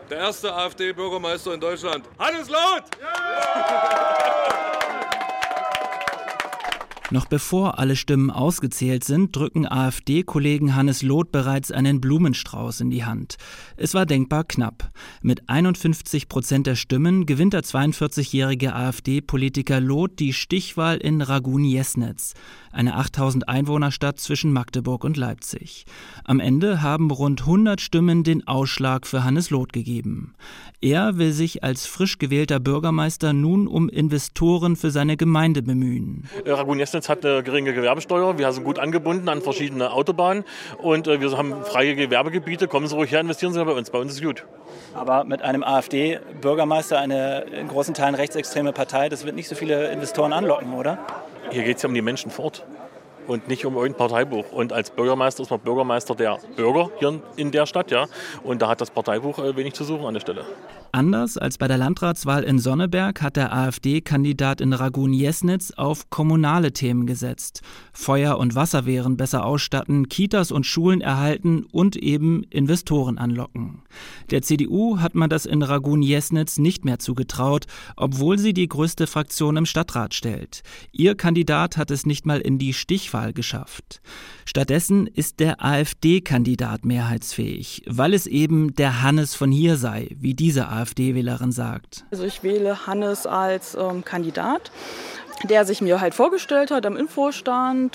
der erste AfD-Bürgermeister in Deutschland, Hannes Loth! Noch bevor alle Stimmen ausgezählt sind, drücken AfD-Kollegen Hannes Loth bereits einen Blumenstrauß in die Hand. Es war denkbar knapp. Mit 51% der Stimmen gewinnt der 42-jährige AfD-Politiker Loth die Stichwahl in Raguň-Jesnec, eine 8000 Einwohnerstadt zwischen Magdeburg und Leipzig. Am Ende haben rund 100 Stimmen den Ausschlag für Hannes Loth gegeben. Er will sich als frisch gewählter Bürgermeister nun um Investoren für seine Gemeinde bemühen. Raguň-Jesnec hat eine geringe Gewerbesteuer, wir sind gut angebunden an verschiedene Autobahnen und wir haben freie Gewerbegebiete. Kommen Sie ruhig her, investieren Sie bei uns ist es gut. Aber mit einem AfD-Bürgermeister, eine in großen Teilen rechtsextreme Partei, das wird nicht so viele Investoren anlocken, oder? Hier geht es ja um die Menschen vor Ort und nicht um irgendein Parteibuch. Und als Bürgermeister ist man Bürgermeister der Bürger hier in der Stadt, ja. Und da hat das Parteibuch wenig zu suchen an der Stelle. Anders als bei der Landratswahl in Sonneberg hat der AfD-Kandidat in Raguň-Jesnec auf kommunale Themen gesetzt. Feuer- und Wasserwehren besser ausstatten, Kitas und Schulen erhalten und eben Investoren anlocken. Der CDU hat man das in Raguň-Jesnec nicht mehr zugetraut, obwohl sie die größte Fraktion im Stadtrat stellt. Ihr Kandidat hat es nicht mal in die Stichwahl geschafft. Stattdessen ist der AfD-Kandidat mehrheitsfähig, weil es eben der Hannes von hier sei, wie diese AfD-Wählerin sagt. Also ich wähle Hannes als Kandidat, der sich mir halt vorgestellt hat am Infostand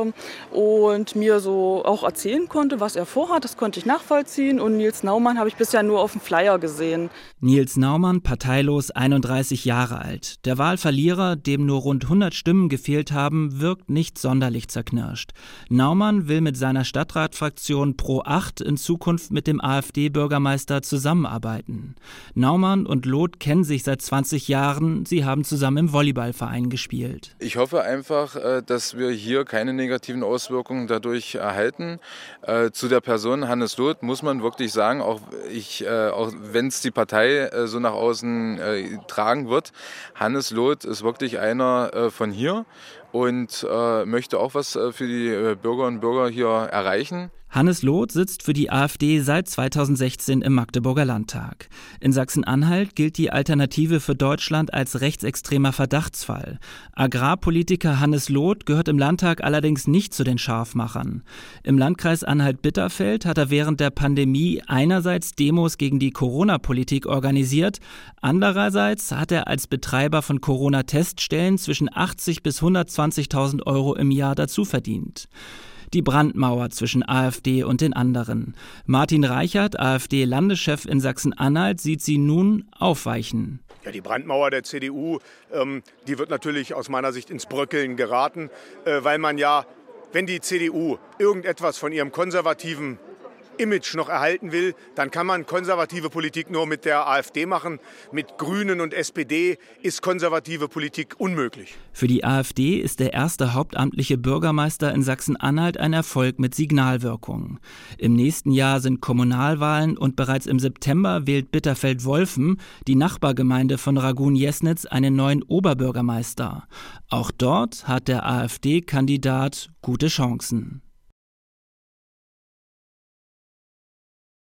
und mir so auch erzählen konnte, was er vorhat. Das konnte ich nachvollziehen. Und Nils Naumann habe ich bisher nur auf dem Flyer gesehen. Nils Naumann, parteilos, 31 Jahre alt. Der Wahlverlierer, dem nur rund 100 Stimmen gefehlt haben, wirkt nicht sonderlich zerknirscht. Naumann will mit seiner Stadtratfraktion Pro 8 in Zukunft mit dem AfD-Bürgermeister zusammenarbeiten. Naumann und Loth kennen sich seit 20 Jahren. Sie haben zusammen im Volleyballverein gespielt. Ich hoffe einfach, dass wir hier keine negativen Auswirkungen dadurch erhalten. Zu der Person Hannes Loth muss man wirklich sagen, auch wenn es die Partei so nach außen tragen wird, Hannes Loth ist wirklich einer von hier und möchte auch was für die Bürger und Bürger hier erreichen. Hannes Loth sitzt für die AfD seit 2016 im Magdeburger Landtag. In Sachsen-Anhalt gilt die Alternative für Deutschland als rechtsextremer Verdachtsfall. Agrarpolitiker Hannes Loth gehört im Landtag allerdings nicht zu den Scharfmachern. Im Landkreis Anhalt-Bitterfeld hat er während der Pandemie einerseits Demos gegen die Corona-Politik organisiert, andererseits hat er als Betreiber von Corona-Teststellen zwischen 80.000 bis 120.000 € im Jahr dazu verdient. Die Brandmauer zwischen AfD und den anderen. Martin Reichert, AfD-Landeschef in Sachsen-Anhalt, sieht sie nun aufweichen. Ja, die Brandmauer der CDU, die wird natürlich aus meiner Sicht ins Bröckeln geraten, weil man ja, wenn die CDU irgendetwas von ihrem konservativen Image noch erhalten will, dann kann man konservative Politik nur mit der AfD machen. Mit Grünen und SPD ist konservative Politik unmöglich. Für die AfD ist der erste hauptamtliche Bürgermeister in Sachsen-Anhalt ein Erfolg mit Signalwirkung. Im nächsten Jahr sind Kommunalwahlen und bereits im September wählt Bitterfeld-Wolfen, die Nachbargemeinde von Raguň-Jesnec, einen neuen Oberbürgermeister. Auch dort hat der AfD-Kandidat gute Chancen.